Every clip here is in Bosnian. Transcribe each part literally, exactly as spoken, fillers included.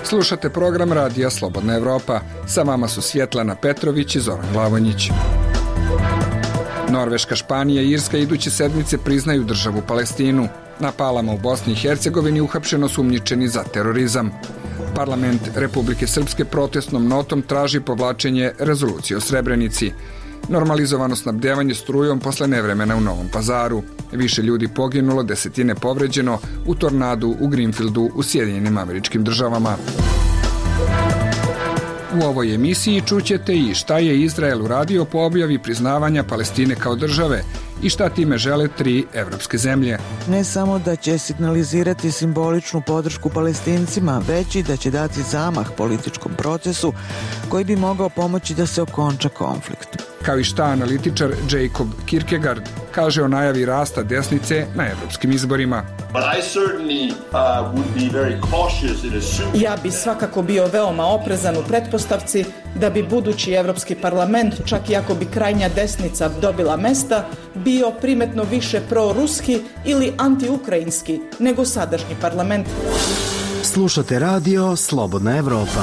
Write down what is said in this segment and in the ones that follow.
Slušate program Radija Slobodna Evropa. Sa vama su Svjetlana Petrović i Zoran Glavonjić. Norveška, Španija i Irska iduće sedmice priznaju državu Palestinu. Na Palama u Bosni i Hercegovini uhapšeno su osumnjičeni za terorizam. Parlament Republike Srpske protestnom notom traži povlačenje rezolucije o Srebrenici. Normalizovano snabdevanje strujom posle nevremena u Novom Pazaru. Više ljudi poginulo, desetine povređeno u tornadu u Greenfieldu u Sjedinjenim Američkim Državama. U ovoj emisiji čućete i šta je Izrael uradio po objavi priznavanja Palestine kao države i šta time žele tri evropske zemlje. Ne samo da će signalizirati simboličnu podršku Palestincima, već i da će dati zamah političkom procesu koji bi mogao pomoći da se okonča konflikt. Kao i šta analitičar Jacob Kierkegaard kaže o najavi rasta desnice na evropskim izborima. Ja bi svakako bio veoma oprezan u pretpostavci da bi budući Evropski parlament, čak i ako bi krajnja desnica dobila mesta, bio primetno više proruski ili antiukrajinski nego sadašnji parlament. Slušate radio Slobodna Evropa.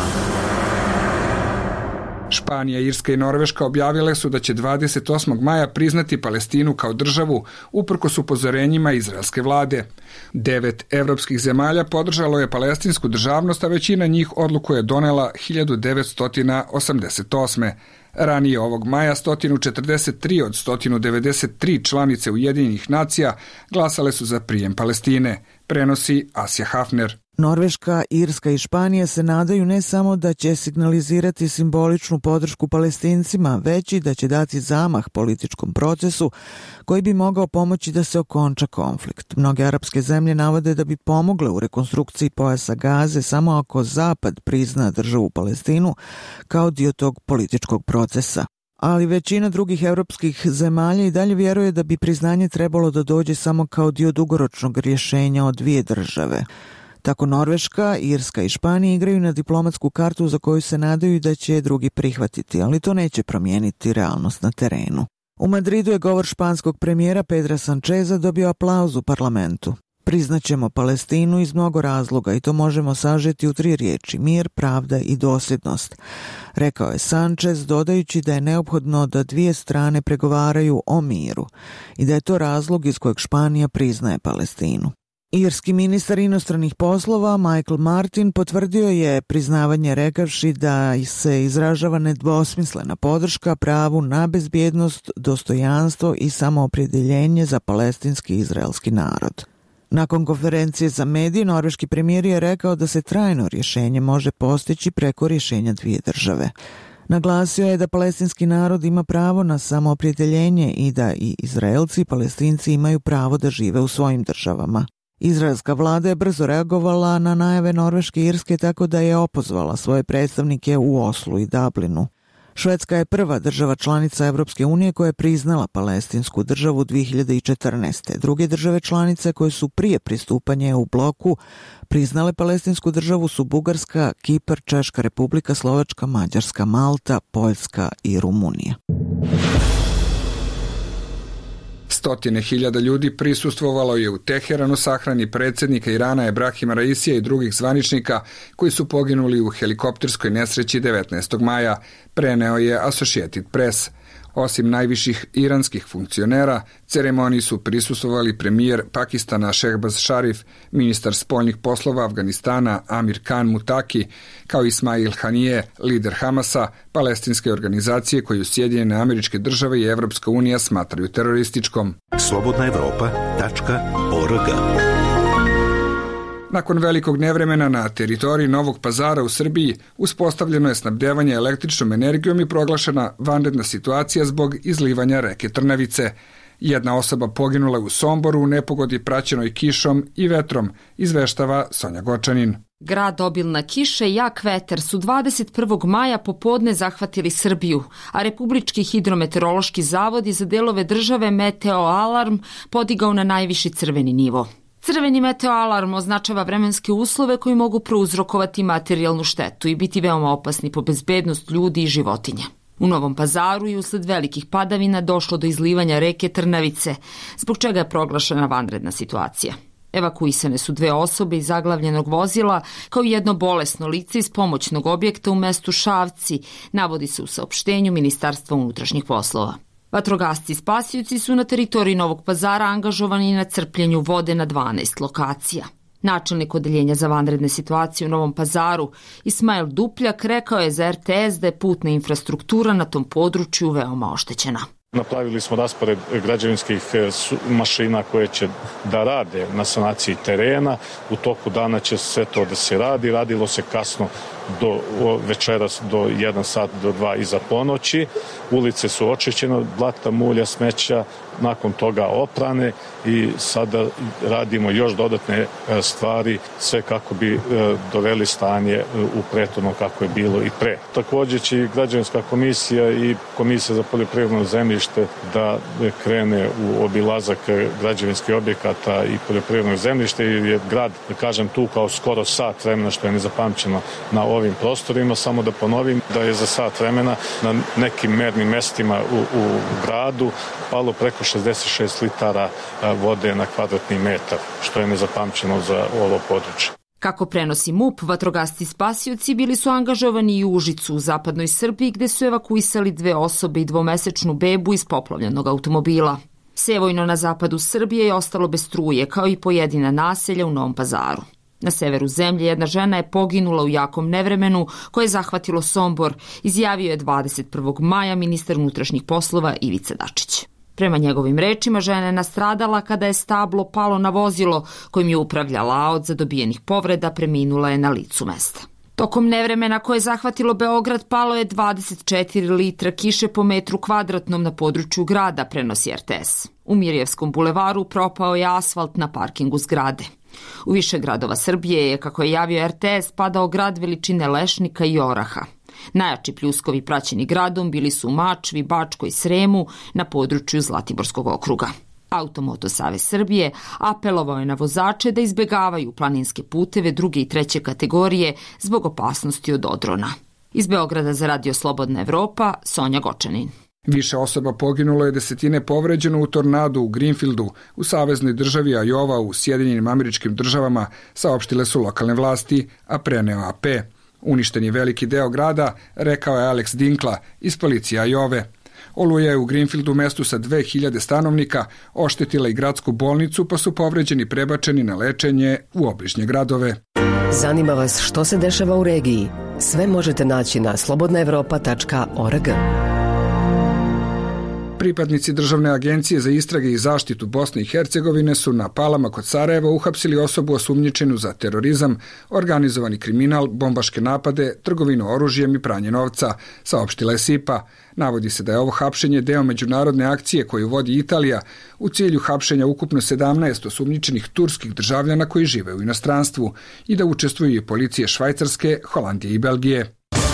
Španija, Irska i Norveška objavile su da će dvadeset osmog maja priznati Palestinu kao državu uprkos upozorenjima izraelske vlade. Devet evropskih zemalja podržalo je palestinsku državnost, a većina njih odluku je donela hiljadu devetsto osamdeset osme. Ranije ovog maja sto četrdeset tri od sto devedeset tri članice Ujedinjenih nacija glasale su za prijem Palestine, prenosi Asja Hafner. Norveška, Irska i Španija se nadaju ne samo da će signalizirati simboličnu podršku Palestincima, već i da će dati zamah političkom procesu koji bi mogao pomoći da se okonča konflikt. Mnoge arapske zemlje navode da bi pomogle u rekonstrukciji pojasa Gaze samo ako Zapad prizna državu Palestinu kao dio tog političkog procesa. Ali većina drugih evropskih zemalja i dalje vjeruje da bi priznanje trebalo da dođe samo kao dio dugoročnog rješenja od dvije države. Tako Norveška, Irska i Španija igraju na diplomatsku kartu za koju se nadaju da će drugi prihvatiti, ali to neće promijeniti realnost na terenu. U Madridu je govor španskog premijera Pedra Sancheza dobio aplauz u parlamentu. Priznaćemo Palestinu iz mnogo razloga i to možemo sažeti u tri riječi: mir, pravda i dosljednost, rekao je Sanchez, dodajući da je neophodno da dvije strane pregovaraju o miru i da je to razlog iz kojeg Španija priznaje Palestinu. Irski ministar inostranih poslova Michael Martin potvrdio je priznavanje rekavši da se izražava nedvosmislena podrška pravu na bezbjednost, dostojanstvo i samoopredjeljenje za palestinski i izraelski narod. Nakon konferencije za medije, norveški premijer je rekao da se trajno rješenje može postići preko rješenja dvije države. Naglasio je da palestinski narod ima pravo na samoopredjeljenje i da i Izraelci i Palestinci imaju pravo da žive u svojim državama. Izraelska vlada je brzo reagovala na najave Norveške i Irske tako da je opozvala svoje predstavnike u Oslu i Dublinu. Švedska je prva država članica Evropske unije koja je priznala palestinsku državu dvije hiljade četrnaeste. Druge države članice koje su prije pristupanja u bloku priznale palestinsku državu su Bugarska, Kipar, Češka Republika, Slovačka, Mađarska, Malta, Poljska i Rumunija. Stotine hiljada ljudi prisustvovalo je u Teheranu sahrani predsjednika Irana Ebrahima Raisija i drugih zvaničnika koji su poginuli u helikopterskoj nesreći devetnaestog maja, preneo je Associated Press. Osim najviših iranskih funkcionera, ceremoniji su prisustvovali premijer Pakistana Shehbaz Sharif, ministar spoljnih poslova Afganistana Amir Khan Mutaki, kao Ismail Haniyeh, lider Hamasa, palestinske organizacije koju Sjedinjene Američke Države i Evropska unija smatraju terorističkom. slobodna evropa tačka org. Nakon velikog nevremena na teritoriji Novog Pazara u Srbiji uspostavljeno je snabdevanje električnom energijom i proglašena vanredna situacija zbog izlivanja reke Trnavice. Jedna osoba poginula u Somboru u nepogodi praćenoj kišom i vetrom, izveštava Sonja Gočanin. Grad, obilna kiša i jak vetar su dvadeset prvog maja popodne zahvatili Srbiju, a Republički hidrometeorološki zavod je za delove države meteo alarm podigao na najviši crveni nivo. Crveni meteoalarm označava vremenske uslove koji mogu prouzrokovati materijalnu štetu i biti veoma opasni po bezbednost ljudi i životinja. U Novom Pazaru je usled velikih padavina došlo do izlivanja reke Trnavice, zbog čega je proglašena vanredna situacija. Evakuisane su dve osobe iz zaglavljenog vozila, kao i jedno bolesno lice iz pomoćnog objekta u mestu Šavci, navodi se u saopštenju Ministarstva unutrašnjih poslova. Vatrogasci i spasioci su na teritoriji Novog Pazara angažovani na crpljenju vode na dvanaest lokacija. Načelnik odeljenja za vanredne situacije u Novom Pazaru, Ismail Dupljak, rekao je za er te es da je putna infrastruktura na tom području veoma oštećena. Napravili smo raspored građevinskih mašina koje će da rade na sanaciji terena. U toku dana će sve to da se radi. Radilo se kasno do večeras do jedan sat do dva iza ponoći. Ulice su očišćene od blata, mulja, smeća, nakon toga oprane i sada radimo još dodatne stvari, sve kako bi doveli stanje u prethodno kako je bilo i pre. Također će i građevinska komisija i komisija za poljoprivredno zemljište da krene u obilazak građevinskih objekata i poljoprivrednog zemljišta, jer je grad, da kažem, tu kao skoro sat vremena, što je nezapamćeno na ovim prostorima. Samo da ponovim da je za sat vremena na nekim mernim mestima u, u gradu palo preko šezdeset šest litara vode na kvadratni metar, što je nezapamćeno za ovo područje. Kako prenosi M U P, vatrogasci spasioci bili su angažovani i u Užicu u zapadnoj Srbiji, gde su evakuisali dve osobe i dvomesečnu bebu iz poplavljenog automobila. Sevojno na zapadu Srbije je ostalo bez struje, kao i pojedina naselja u Novom Pazaru. Na severu zemlje jedna žena je poginula u jakom nevremenu koje je zahvatilo Sombor, izjavio je dvadeset prvog maja ministar unutrašnjih poslova Ivica Dačić. Prema njegovim rečima, žena je nastradala kada je stablo palo na vozilo kojim je upravljala, a od zadobijenih povreda preminula je na licu mesta. Tokom nevremena koje je zahvatilo Beograd palo je dvadeset četiri litra kiše po metru kvadratnom na području grada, prenosi er te es. U Mirjevskom bulevaru propao je asfalt na parkingu zgrade. U više gradova Srbije je, kako je javio er te es, padao grad veličine lešnika i oraha. Najjači pljuskovi praćeni gradom bili su u Mačvi, Bačkoj, Sremu na području Zlatiborskog okruga. Automoto Savez Srbije apelovao je na vozače da izbegavaju planinske puteve druge i treće kategorije zbog opasnosti od odrona. Iz Beograda za Radio Slobodna Evropa, Sonja Gočanin. Više osoba poginulo je, desetine povređeno u tornadu u Greenfieldu, u saveznoj državi Iowa u Sjedinjenim Američkim Državama, saopštile su lokalne vlasti, a preneo a pe. Uništen je veliki deo grada, rekao je Alex Dinkla iz policije Iowa. Oluja je u Greenfieldu, mestu sa dve hiljade stanovnika, oštetila i gradsku bolnicu, pa su povređeni prebačeni na lečenje u obližnje gradove. Zanima vas što se dešava u regiji? Sve možete naći na slobodna evropa tačka org. Pripadnici Državne agencije za istrage i zaštitu Bosne i Hercegovine su na Palama kod Sarajeva uhapsili osobu osumnjičenu za terorizam, organizovani kriminal, bombaške napade, trgovinu oružjem i pranje novca, saopštila je SIPA. Navodi se da je ovo hapšenje deo međunarodne akcije koju vodi Italija u cilju hapšenja ukupno sedamnaest osumnjičenih turskih državljana koji žive u inostranstvu i da učestvuju i policije Švajcarske, Holandije i Belgije.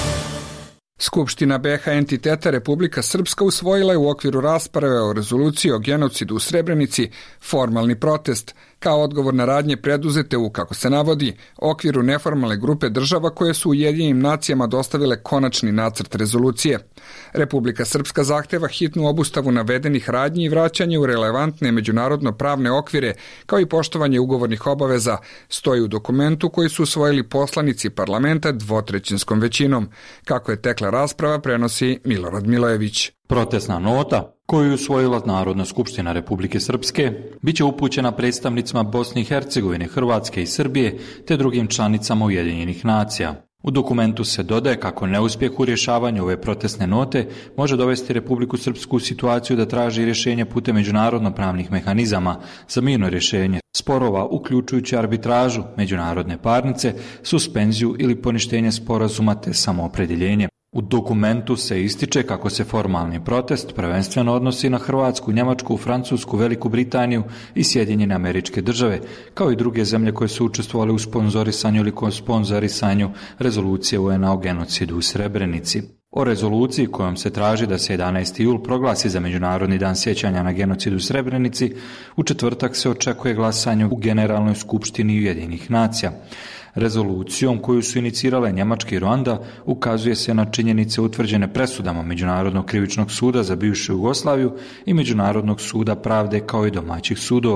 Skupština be ha entiteta Republika Srpska usvojila je u okviru rasprave o rezoluciji o genocidu u Srebrenici formalni protest kao odgovor na radnje preduzete u, kako se navodi, okviru neformalne grupe država koje su Ujedinjenim nacijama dostavile konačni nacrt rezolucije. Republika Srpska zahteva hitnu obustavu navedenih radnji i vraćanje u relevantne međunarodno pravne okvire, kao i poštovanje ugovornih obaveza, stoji u dokumentu koji su usvojili poslanici parlamenta dvotrećinskom većinom. Kako je tekla rasprava, prenosi Milorad Milojević. Protestna nota, koju je usvojila Narodna skupština Republike Srpske, biće upućena predstavnicima Bosne i Hercegovine, Hrvatske i Srbije te drugim članicama Ujedinjenih nacija. U dokumentu se dodaje kako neuspjeh u rješavanju ove protestne note može dovesti Republiku Srpsku u situaciju da traži rješenje putem međunarodno-pravnih mehanizama za mirno rješenje sporova, uključujući arbitražu, međunarodne parnice, suspenziju ili poništenje sporazuma te samoopredjeljenje. U dokumentu se ističe kako se formalni protest prvenstveno odnosi na Hrvatsku, Njemačku, Francusku, Veliku Britaniju i Sjedinjene Američke Države, kao i druge zemlje koje su učestvovale u sponzorisanju ili sponzorisanju rezolucije u en a o genocidu u Srebrenici. O rezoluciji kojom se traži da se jedanaesti jul proglasi za Međunarodni dan sjećanja na genocid u Srebrenici, u četvrtak se očekuje glasanje u Generalnoj skupštini Ujedinjenih nacija. Rezolucijom koju su inicirale Njemačka i Ruanda ukazuje se na činjenice utvrđene presudama Međunarodnog krivičnog suda za bivšu Jugoslaviju i Međunarodnog suda pravde kao i domaćih sudova.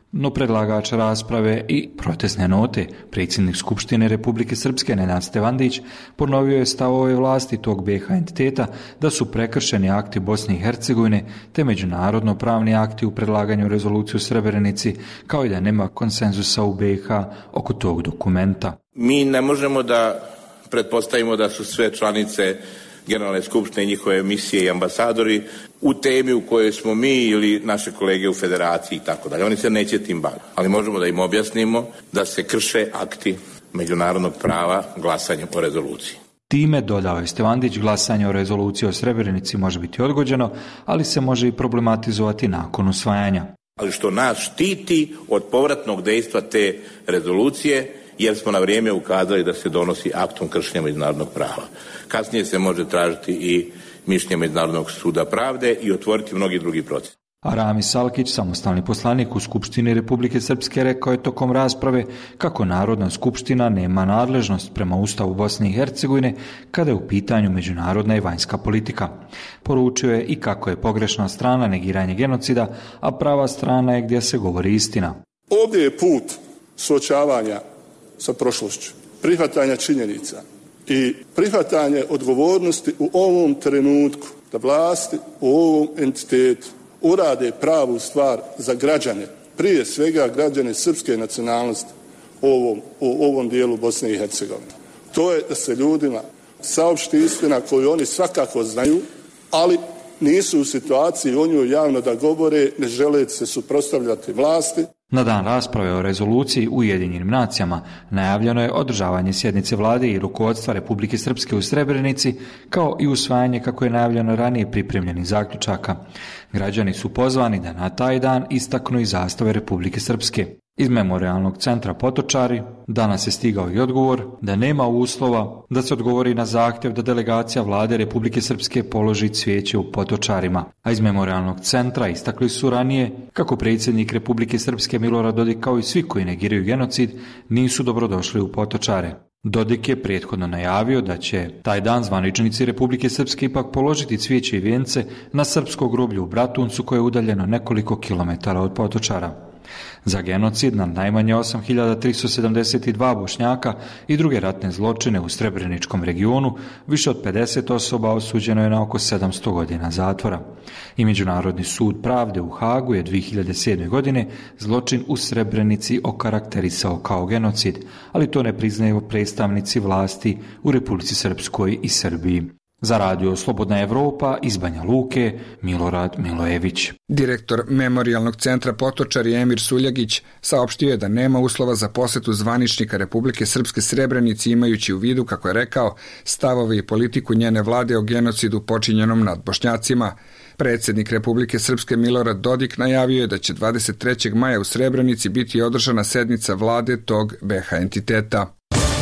No predlagač rasprave i protestne note, predsjednik Skupštine Republike Srpske Nenad Stevandić, ponovio je stavove vlasti tog be ha entiteta da su prekršeni akti Bosne i Hercegovine te međunarodno pravni akti u predlaganju rezolucije u Srebrenici, kao i da nema konsenzusa u be ha oko tog dokumenta. Mi ne možemo da pretpostavimo da su sve članice Generalne skupštine i njihove misije i ambasadori u temi u kojoj smo mi ili naše kolege u federaciji i tako dalje. Oni se neće tim baviti. Ali možemo da im objasnimo da se krše akti međunarodnog prava glasanjem o rezoluciji. Time, dodao je Stevandić, glasanje o rezoluciji o Srebrenici može biti odgođeno, ali se može i problematizovati nakon usvajanja. Ali što nas štiti od povratnog dejstva te rezolucije, jer smo na vrijeme ukazali da se donosi aktom kršenja međunarodnog prava. Kasnije se može tražiti i mišljenje Međunarodnog suda pravde i otvoriti mnogi drugi proces. A Rami Salkić, samostalni poslanik u Skupštini Republike Srpske, rekao je tokom rasprave kako Narodna skupština nema nadležnost prema Ustavu Bosne i Hercegovine kada je u pitanju međunarodna i vanjska politika. Poručio je i kako je pogrešna strana negiranje genocida, a prava strana je gdje se govori istina. Ovdje je put suočavanja sa prošlošću, prihvatanja činjenica i prihvatanje odgovornosti u ovom trenutku da vlasti u ovom entitetu urade pravu stvar za građane, prije svega građane srpske nacionalnosti u ovom, u ovom dijelu Bosne i Hercegovine. To je da se ljudima saopšti istina koju oni svakako znaju, ali nisu u situaciji o njoj javno da govore, ne žele se suprotstavljati vlasti. Na dan rasprave o rezoluciji u Ujedinjenim nacijama najavljeno je održavanje sjednice vlade i rukovodstva Republike Srpske u Srebrenici, kao i usvajanje, kako je najavljeno ranije, pripremljenih zaključaka. Građani su pozvani da na taj dan istaknu i zastave Republike Srpske. Iz Memorijalnog centra Potočari danas je stigao i odgovor da nema uslova da se odgovori na zahtjev da delegacija vlade Republike Srpske položi cvijeće u Potočarima. A iz Memorijalnog centra istakli su ranije kako predsjednik Republike Srpske Milorad Dodik, kao i svi koji negiraju genocid, nisu dobrodošli u Potočare. Dodik je prethodno najavio da će taj dan zvaničnici Republike Srpske ipak položiti cvijeće i vijence na srpsko groblje u Bratuncu, koje je udaljeno nekoliko kilometara od Potočara. Za genocid nad najmanje osam hiljada tristo sedamdeset dva Bošnjaka i druge ratne zločine u Srebreničkom regionu više od pedeset osoba osuđeno je na oko sedamsto godina zatvora. I Međunarodni sud pravde u Hagu je dvije hiljade sedme. godine zločin u Srebrenici okarakterisao kao genocid, ali to ne priznaju predstavnici vlasti u Republici Srpskoj i Srbiji. Za radio Slobodna Evropa iz Banja Luke, Milorad Milojević. Direktor Memorijalnog centra Potočari Emir Suljagić saopštio je da nema uslova za posetu zvaničnika Republike Srpske Srebrenici, imajući u vidu, kako je rekao, stavove i politiku njene vlade o genocidu počinjenom nad Bošnjacima. Predsjednik Republike Srpske Milorad Dodik najavio je da će dvadeset trećeg maja u Srebrenici biti održana sednica vlade tog be ha entiteta.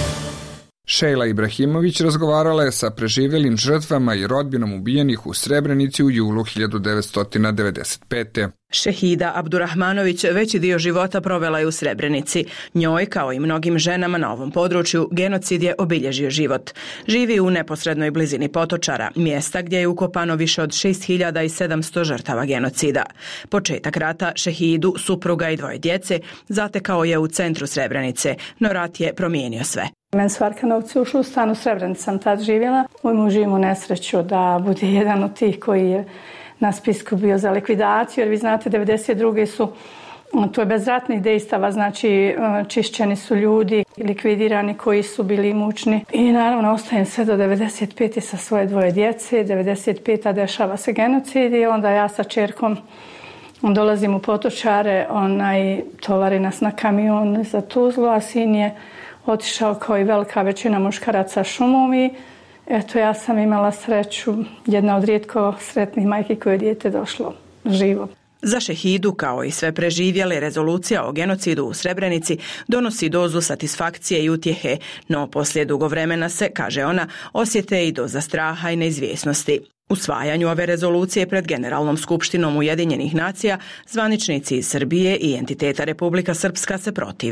Šejla Ibrahimović razgovarala je sa preživjelim žrtvama i rodbinom ubijenih u Srebrenici u julu hiljadu devetsto devedeset pete. Šehida Abdurahmanović veći dio života provela je u Srebrenici. Njoj, kao i mnogim ženama na ovom području, genocid je obilježio život. Živi u neposrednoj blizini Potočara, mjesta gdje je ukopano više od šest hiljada sedamsto žrtava genocida. Početak rata Šehidu, supruga i dvoje djece zatekao je u centru Srebrenice, no rat je promijenio sve. Men su Arkanovci ušli u stan u Srebrenici, sam tad živjela. Moj muž imao nesreću da bude jedan od tih koji je na spisku bio za likvidaciju, jer vi znate, devedeset druge su, to je bez ratnih dejstava, znači čišćeni su ljudi, likvidirani koji su bili mučni. I naravno ostajem sve do devedeset pete sa svoje dvoje djece, devedeset peta dešava se genocid i onda ja sa čerkom dolazim u Potočare, onaj tovari nas na kamion za Tuzlu, a sin je otišao kao i velika većina muškaraca šumom i eto, ja sam imala sreću, jedna od rijetko sretnih majki koje je dijete došlo živo. Za Šehidu, kao i sve preživjele, rezolucija o genocidu u Srebrenici donosi dozu satisfakcije i utjehe, no poslije dugo vremena se, kaže ona, osjete i doza straha i neizvjesnosti. Usvajanju ove rezolucije pred Generalnom skupštinom Ujedinjenih nacija zvaničnici iz Srbije i entiteta Republika Srpska se protive.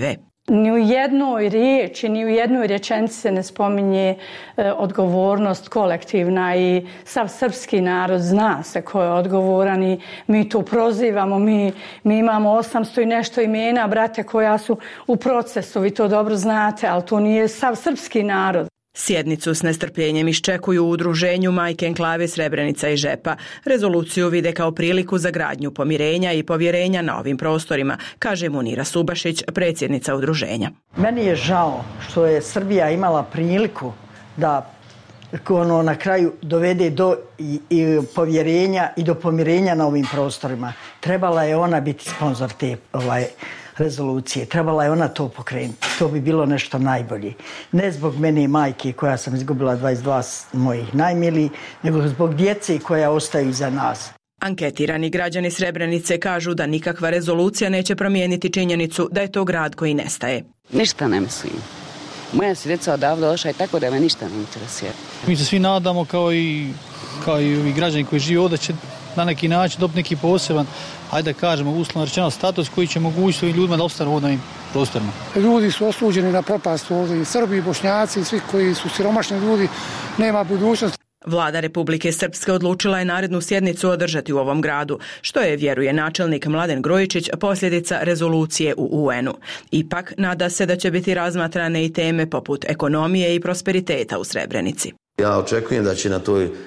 Ni u jednoj riječi, ni u jednoj rečenici se ne spominje e, odgovornost kolektivna i sav srpski narod zna se ko je odgovoran i mi to prozivamo, mi, mi imamo osamsto i nešto imena, brate, koja su u procesu, vi to dobro znate, ali to nije sav srpski narod. Sjednicu s nestrpljenjem iščekuju u udruženju Majke enklave Srebrenica i Žepa. Rezoluciju vide kao priliku za gradnju pomirenja i povjerenja na ovim prostorima, kaže Munira Subašić, predsjednica udruženja. Meni je žao što je Srbija imala priliku da ono na kraju dovede do i, i povjerenja i do pomirenja na ovim prostorima. Trebala je ona biti sponzor te ovaj, rezolucije. Trebala je ona to pokrenuti. To bi bilo nešto najbolje. Ne zbog mene i majke koja sam izgubila dvadeset dva mojih najmilijih, nego zbog djece koja ostaju iza nas. Anketirani građani Srebrenice kažu da nikakva rezolucija neće promijeniti činjenicu da je to grad koji nestaje. Ništa ne mislim. Moja se djeca odavde došla i tako da me ništa ne interesuje. Mi se svi nadamo kao i, kao i ovi građani koji žive ovdje će na neki način dobiti neki poseban, ajde da kažemo, uslovno rečeno status koji će omogućiti ovim ljudima da ostanu ovdje na ovim prostorima. Ljudi su osuđeni na propast ovdje, i Srbi, i Bošnjaci, i svi koji su siromašni ljudi, nema budućnosti. Vlada Republike Srpske odlučila je narednu sjednicu održati u ovom gradu, što je, vjeruje načelnik Mladen Grojičić, posljedica rezolucije u U N-u. Ipak, nada se da će biti razmatrane i teme poput ekonomije i prosperiteta u Srebrenici. Ja očekujem da će na toj e,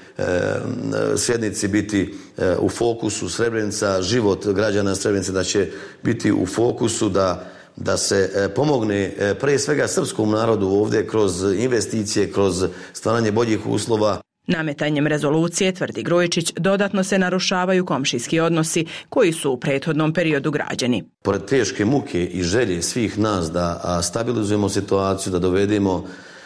sjednici biti e, u fokusu Srebrenica, život građana Srebrenice, da će biti u fokusu da, da se e, pomogne e, pre svega srpskom narodu ovdje kroz investicije, kroz stvaranje boljih uslova. Nametanjem rezolucije, tvrdi Grujičić, dodatno se narušavaju komšijski odnosi koji su u prethodnom periodu građeni. Pored teške muke i želje svih nas da stabilizujemo situaciju, da dovedemo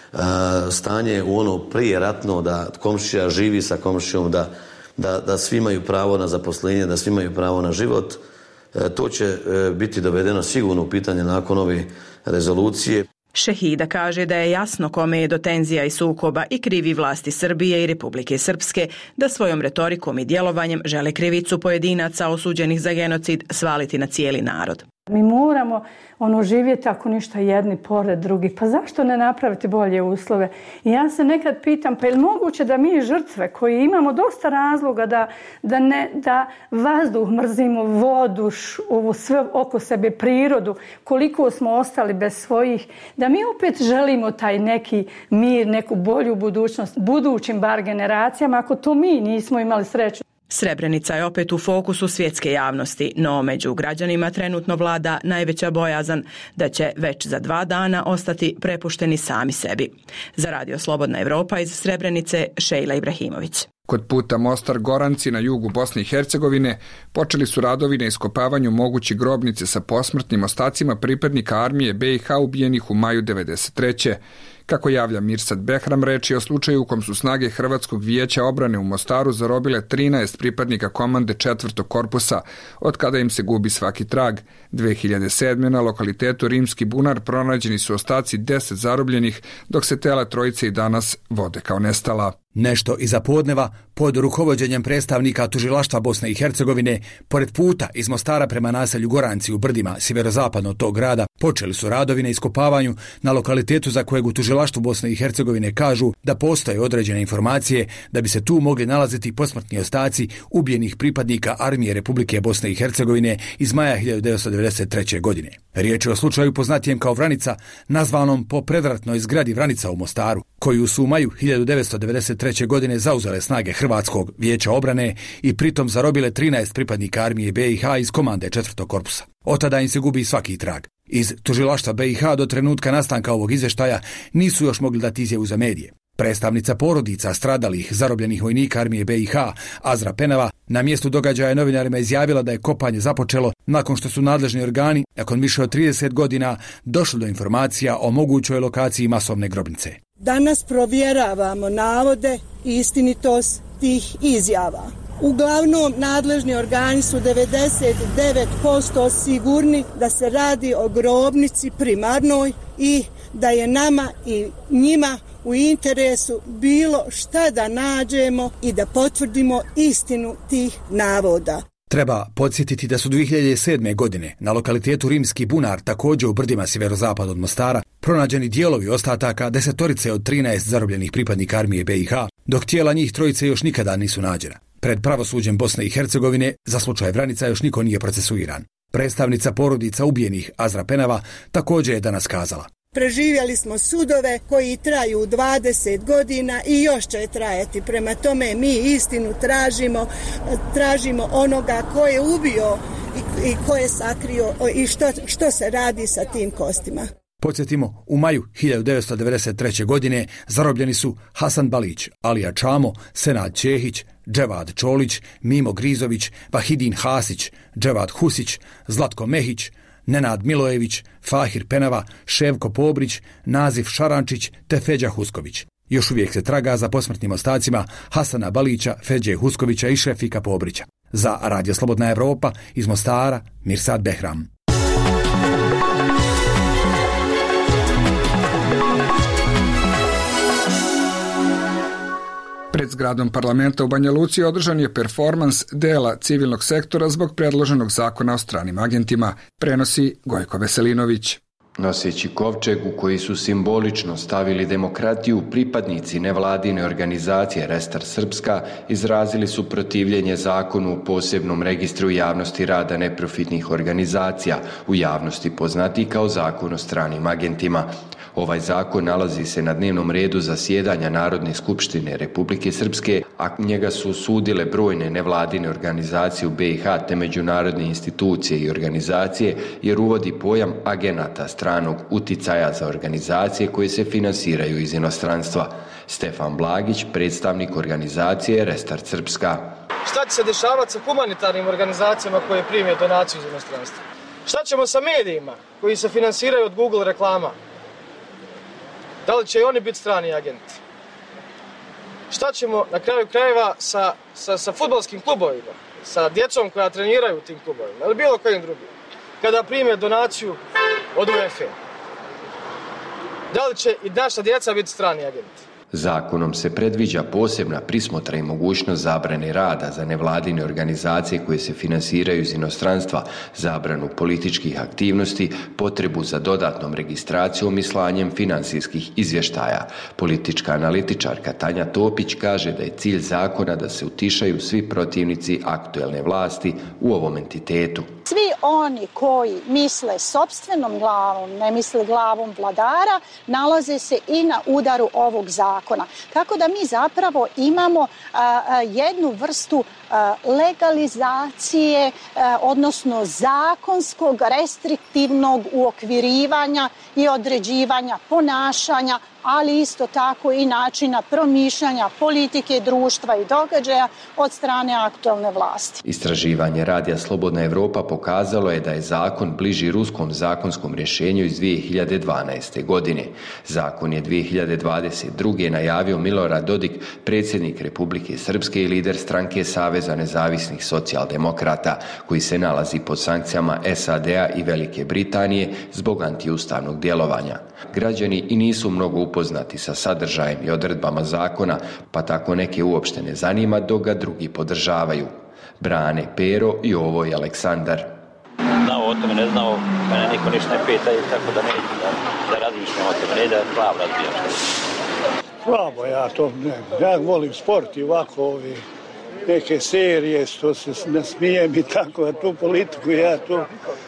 stanje u ono prije ratno, da komšija živi sa komšijom, da, da, da svi imaju pravo na zaposlenje, da svi imaju pravo na život, to će biti dovedeno sigurno u pitanje nakon ove rezolucije. Šehida kaže da je jasno kome je do tenzija i sukoba i krivi vlasti Srbije i Republike Srpske da svojom retorikom i djelovanjem žele krivicu pojedinaca osuđenih za genocid svaliti na cijeli narod. Mi moramo ono živjeti ako ništa jedni pored drugih. Pa zašto ne napraviti bolje uslove? I ja se nekad pitam, pa je li moguće da mi žrtve koji imamo dosta razloga da, da, ne, da vazduh mrzimo, vodu, ovo sve oko sebe, prirodu, koliko smo ostali bez svojih, da mi opet želimo taj neki mir, neku bolju budućnost budućim bar generacijama, ako to mi nismo imali sreću. Srebrenica je opet u fokusu svjetske javnosti, no među građanima trenutno vlada najveća bojazan da će već za dva dana ostati prepušteni sami sebi. Za Radio Slobodna Evropa iz Srebrenice, Šejla Ibrahimović. Kod puta Mostar-Goranci na jugu Bosne i Hercegovine počeli su radovi na iskopavanju moguće grobnice sa posmrtnim ostacima pripadnika armije B i H ubijenih u maju devedeset treće Kako javlja Mirsad Behram, reč je o slučaju u kom su snage Hrvatskog vijeća obrane u Mostaru zarobile trinaest pripadnika komande četvrtog korpusa, od kada im se gubi svaki trag. dve hiljade sedme. na lokalitetu Rimski bunar pronađeni su ostaci deset zarobljenih, dok se tela trojice i danas vode kao nestala. Nešto iza podneva, pod rukovođenjem predstavnika tužilaštva Bosne i Hercegovine, pored puta iz Mostara prema naselju Goranci u Brdima, sjeverozapadno od tog grada, počeli su radovi na iskopavanju na lokalitetu za kojeg u tužilaštvu Bosne i Hercegovine kažu da postoje određene informacije da bi se tu mogli nalaziti posmrtni ostaci ubijenih pripadnika armije Republike Bosne i Hercegovine iz maja hiljadu devetsto devedeset treće. godine. Riječ je o slučaju poznatijem kao Vranica, nazvanom po predratnoj zgradi Vranica u Mostaru, koju su u maju hiljadu devetsto devedeset treće. godine zauzele snage Hrvatskog vijeća obrane i pritom zarobile trinaest pripadnika armije B i H iz komande četvrtog korpusa. Od tada im se gubi svaki trag. Iz tužilaštva B i H do trenutka nastanka ovog izvještaja nisu još mogli dati izjavu za medije. Predstavnica porodica stradalih zarobljenih vojnika armije B i H, Azra Penava, na mjestu događaja je novinarima izjavila da je kopanje započelo nakon što su nadležni organi, nakon više od trideset godina, došli do informacija o mogućoj lokaciji masovne grobnice. Danas provjeravamo navode i istinitost tih izjava. Uglavnom, nadležni organi su devedeset devet posto sigurni da se radi o grobnici primarnoj i da je nama i njima u interesu bilo šta da nađemo i da potvrdimo istinu tih navoda. Treba podsjetiti da su dvije hiljade sedme. godine na lokalitetu Rimski bunar, također u brdima sjeverozapad od Mostara, pronađeni dijelovi ostataka desetorice od trinaest zarobljenih pripadnika armije B i H, dok tijela njih trojice još nikada nisu nađena. Pred pravosuđem Bosne i Hercegovine za slučaj Vranica još niko nije procesuiran. Predstavnica porodica ubijenih Azra Penava također je danas kazala: Preživjeli smo sudove koji traju dvadeset godina i još će trajati. Prema tome mi istinu tražimo, tražimo onoga ko je ubio i, i ko je sakrio i što, što se radi sa tim kostima. Podsjetimo, u maju hiljadu devetsto devedeset treće. godine zarobljeni su Hasan Balić, Alija Čamo, Senad Čehić, Dževad Čolić, Mimo Grizović, Vahidin Hasić, Dževad Husić, Zlatko Mehić, Nenad Milojević, Fahir Penava, Ševko Pobrić, Nazif Šarančić te Feđa Husković. Još uvijek se traga za posmrtnim ostacima Hasana Balića, Feđe Huskovića i Šefika Pobrića. Za Radio Slobodna Evropa iz Mostara, Mirsad Behram. Pred zgradom parlamenta u Banja Luci održan je performans dela civilnog sektora zbog predloženog zakona o stranim agentima, prenosi Gojko Veselinović. Noseći kovčeg u koji su simbolično stavili demokratiju, pripadnici nevladine organizacije Restart Srpska izrazili su protivljenje zakonu u posebnom registru javnosti rada neprofitnih organizacija, u javnosti poznati kao zakon o stranim agentima. Ovaj zakon nalazi se na dnevnom redu zasjedanja Narodne skupštine Republike Srpske, a njega su osudile brojne nevladine organizacije u B i H te međunarodne institucije i organizacije, jer uvodi pojam agenata stranog uticaja za organizacije koje se finansiraju iz inostranstva. Stefan Blagić, predstavnik organizacije Restart Srpska. Šta će se dešavati sa humanitarnim organizacijama koje prime donaciju iz inostranstva? Šta ćemo sa medijima koji se finansiraju od Google reklama? Da li će i oni biti strani agenti? Šta ćemo na kraju krajeva sa, sa, sa fudbalskim klubovima, sa djecom koja treniraju u tim klubovima ili bilo kojim drugim, kada prime donaciju od U E F A? Da li će i naša djeca biti strani agenti? Zakonom se predviđa posebna prismotra i mogućnost zabrane rada za nevladine organizacije koje se finansiraju iz inostranstva, zabranu političkih aktivnosti, potrebu za dodatnom registracijom i slanjem finansijskih izvještaja. Politička analitičarka Tanja Topić kaže da je cilj zakona da se utišaju svi protivnici aktuelne vlasti u ovom entitetu. Svi oni koji misle sopstvenom glavom, ne misle glavom vladara, nalaze se i na udaru ovog zakona. Tako da mi zapravo imamo a, a, jednu vrstu a, legalizacije, a, odnosno zakonskog restriktivnog uokvirivanja i određivanja ponašanja, ali isto tako i načina promišljanja politike, društva i događaja od strane aktualne vlasti. Istraživanje Radija Slobodna Evropa pokazalo je da je zakon bliži ruskom zakonskom rješenju iz dvije hiljade dvanaeste. godine. Zakon je dvije hiljade dvadeset druge. najavio Milorad Dodik, predsjednik Republike Srpske i lider stranke Saveza nezavisnih socijaldemokrata, koji se nalazi pod sankcijama S A D-a i Velike Britanije zbog antiustavnog djelovanja. Građani i nisu mnogo upoznati sa sadržajem i odredbama zakona, pa tako neke uopšte ne zanima, dok ga drugi podržavaju. Brane Pero, Jovo i Aleksandar. Znao o tome, ne znao, mene niko ništa ne pita, tako da ne da, da razmišljam o tome, ne da prav razbijam. Slabo ja to ne, ja volim sport i ovako ovi neke serije što se nasmijem i tako, a tu politiku ja to...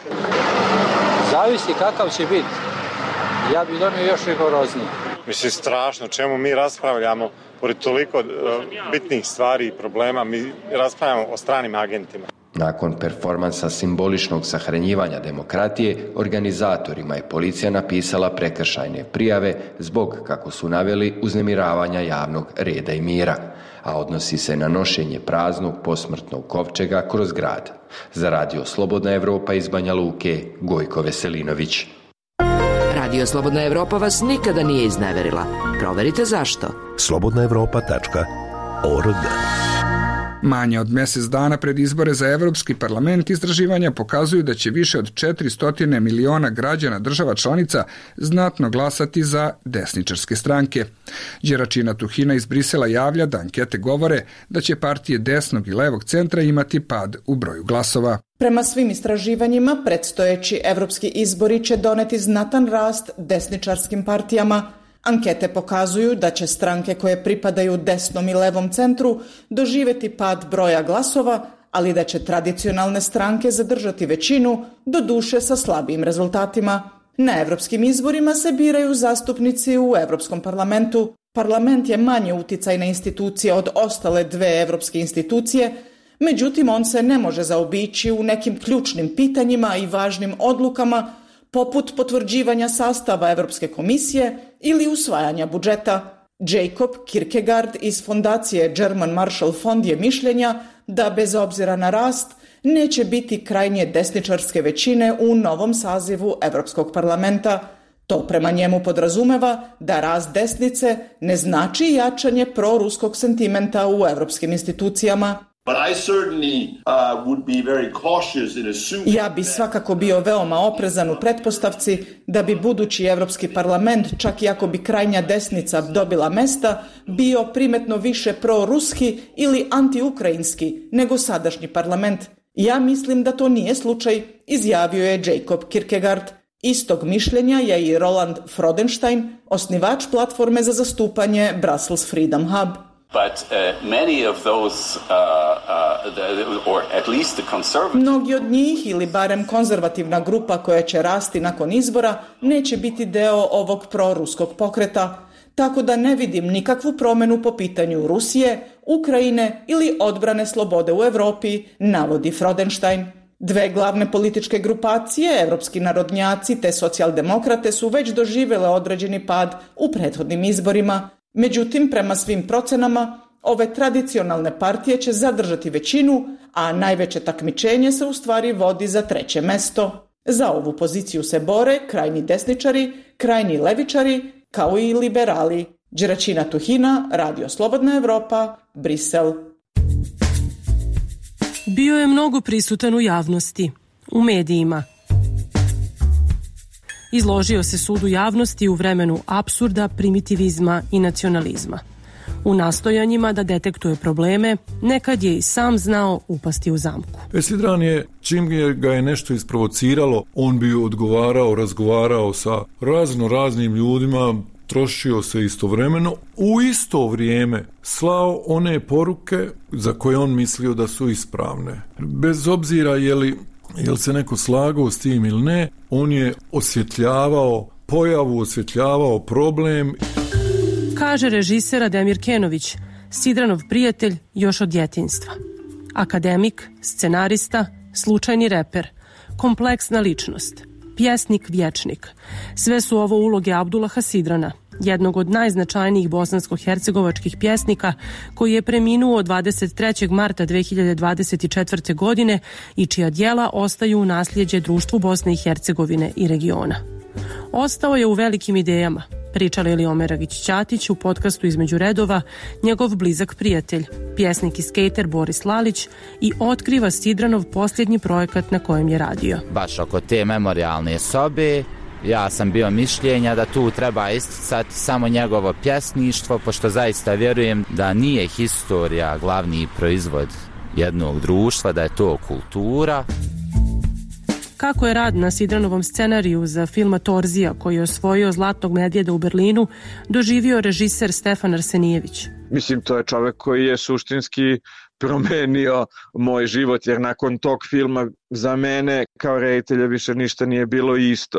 Zavisi kakav će biti. Ja bih donio još rigorozniji. Mislim, strašno, čemu mi raspravljamo, pored toliko uh, bitnih stvari i problema, mi raspravljamo o stranim agentima. Nakon performansa simboličnog sahranjivanja demokratije, organizatorima je policija napisala prekršajne prijave zbog, kako su naveli, uznemiravanja javnog reda i mira, a odnosi se na nošenje praznog posmrtnog kovčega kroz grad. Za Radio Slobodna Evropa iz Banja Luke, Gojko Veselinović. Radio Slobodna Evropa vas nikada nije izneverila. Proverite zašto. slobodna evropa tačka org. Manje od mjesec dana pred izbore za Evropski parlament istraživanja pokazuju da će više od četiristo miliona građana država članica znatno glasati za desničarske stranke. Đeračina Tuhina iz Brisela javlja da ankete govore da će partije desnog i levog centra imati pad u broju glasova. Prema svim istraživanjima, predstojeći evropski izbori će doneti znatan rast desničarskim partijama. Ankete pokazuju da će stranke koje pripadaju desnom i levom centru doživjeti pad broja glasova, ali da će tradicionalne stranke zadržati većinu, doduše sa slabijim rezultatima. Na evropskim izborima se biraju zastupnici u Evropskom parlamentu. Parlament je manje uticajna institucija od ostale dve evropske institucije, međutim on se ne može zaobići u nekim ključnim pitanjima i važnim odlukama, poput potvrđivanja sastava Evropske komisije ili usvajanja budžeta. Jacob Kierkegaard iz fondacije German Marshall Fund je mišljenja da bez obzira na rast neće biti krajnje desničarske većine u novom sazivu Evropskog parlamenta. To prema njemu podrazumeva da rast desnice ne znači jačanje proruskog sentimenta u evropskim institucijama. Ja bi svakako bio veoma oprezan u pretpostavci da bi budući Evropski parlament, čak i ako bi krajnja desnica dobila mesta, bio primetno više proruski ili antiukrajinski nego sadašnji parlament. Ja mislim da to nije slučaj, izjavio je Jacob Kierkegaard. Istog mišljenja je i Roland Freudenstein, osnivač platforme za zastupanje Brussels Freedom Hub. But uh, many of those, uh, uh, the, or at least the conservative... Mnogi od njih, ili barem konzervativna grupa koja će rasti nakon izbora, neće biti deo ovog proruskog pokreta, tako da ne vidim nikakvu promjenu po pitanju Rusije, Ukrajine ili odbrane slobode u Europi, navodi Freudenstein. Dve glavne političke grupacije, evropski narodnjaci te socijaldemokrate, su već doživjele određeni pad u prethodnim izborima. Međutim, prema svim procenama, ove tradicionalne partije će zadržati većinu, a najveće takmičenje se u stvari vodi za treće mesto. Za ovu poziciju se bore krajnji desničari, krajnji levičari, kao i liberali. Đeračina Tuhina, Radio Slobodna Evropa, Brisel. Bio je mnogo prisutan u javnosti, u medijima. Izložio se sudu javnosti u vremenu apsurda, primitivizma i nacionalizma. U nastojanjima da detektuje probleme, nekad je i sam znao upasti u zamku. Sidran je, čim ga je nešto isprovociralo, on bi odgovarao, razgovarao sa razno raznim ljudima, trošio se istovremeno, u isto vrijeme slao one poruke za koje on mislio da su ispravne. Bez obzira je li Jel se neko slagao s tim ili ne, on je osvjetljavao pojavu, osvjetljavao problem. Kaže režiser Ademir Kenović, Sidranov prijatelj još od djetinjstva. Akademik, scenarista, slučajni reper, kompleksna ličnost, pjesnik, vječnik. Sve su ovo uloge Abdullaha Sidrana, jednog od najznačajnijih bosansko-hercegovačkih pjesnika koji je preminuo dvadeset trećeg marta dve hiljade dvadeset četvrte. godine i čija djela ostaju u nasljeđe društvu Bosne i Hercegovine i regiona. Ostao je u velikim idejama, pričala je Omer Agić-Ćatić u podcastu Između redova, njegov blizak prijatelj, pjesnik i skejter Boris Lalić, i otkriva Sidranov posljednji projekat na kojem je radio. Baš oko te memorijalne sobe, ja sam bio mišljenja da tu treba isticati samo njegovo pjesništvo, pošto zaista vjerujem da nije historija glavni proizvod jednog društva, da je to kultura. Kako je rad na Sidranovom scenariju za filma Torzija, koji je osvojio Zlatnog medvjeda u Berlinu, doživio režiser Stefan Arsenijević. Mislim, to je čovjek koji je suštinski promenio moj život, jer nakon tog filma za mene kao reditelja više ništa nije bilo isto.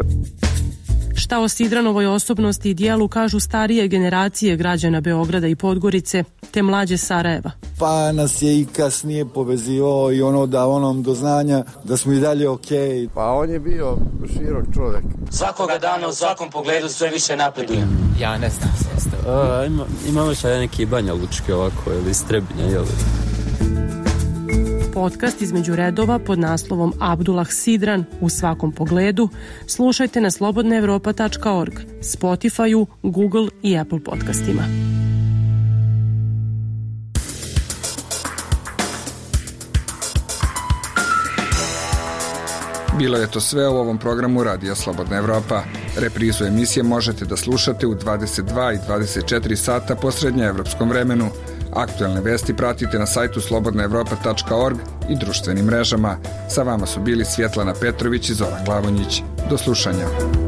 Šta o Sidranovoj osobnosti i dijelu kažu starije generacije građana Beograda i Podgorice, te mlađe Sarajeva? Pa nas je i kasnije povezivao i ono da onom do znanja da smo i dalje okej. Okay. Pa on je bio širok čovjek. Svakoga dana u svakom pogledu sve više napredujem. Ja ne znam sastav. Ima, imamo šta neki Banja Lučke ovako ili Strebinja, jel? Podcast Između redova pod naslovom Abdullah Sidran u svakom pogledu slušajte na slobodna evropa tačka org, Spotify-u, Google i Apple podcastima. Bilo je to sve u ovom programu Radija Slobodna Evropa. Reprizu emisije možete da slušate u dvadeset dva i dvadeset četiri sata po srednjeevropskom vremenu. Aktuelne vesti pratite na sajtu slobodna evropa tačka org i društvenim mrežama. Sa vama su bili Svjetlana Petrović i Zoran Glavonjić. Do slušanja.